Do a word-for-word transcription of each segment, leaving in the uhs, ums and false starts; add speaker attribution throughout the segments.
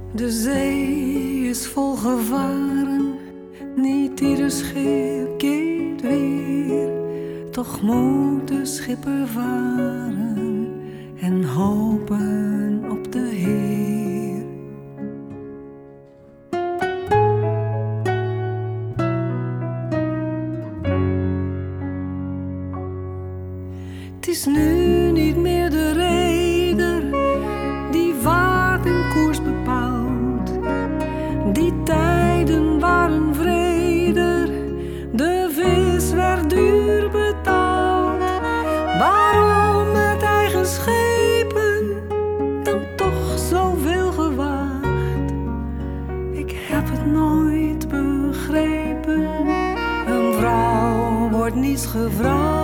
Speaker 1: De zee is vol gevaren, niet ieder schip keert weer. Toch moet de schipper varen en hopen op de Heer. Het is nu niet meer de reder die vaart en koers bepaalt. Die tijden waren vreder, de vis werd duur betaald. Waarom met eigen schepen dan toch zoveel gewaagd? Ik heb het nooit begrepen, een vrouw wordt niets gevraagd.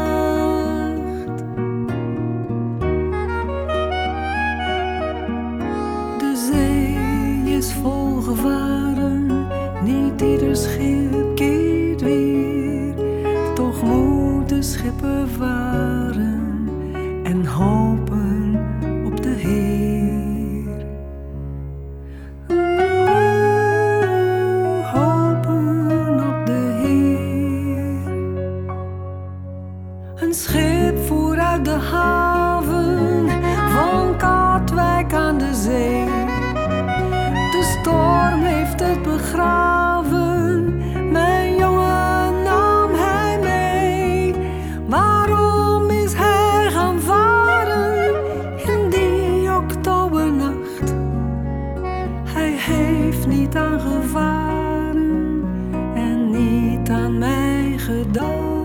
Speaker 1: Is vol gevaren, niet ieder schip keert weer. Toch moet de schipper varen en hopen op de Heer. Oeh, hopen op de Heer. Een schip voer uit de haven van Katwijk aan de zee. De storm heeft het begraven, mijn jongen nam hij mee. Waarom is hij gaan varen in die oktobernacht? Hij heeft niet aan gevaren en niet aan mij gedacht.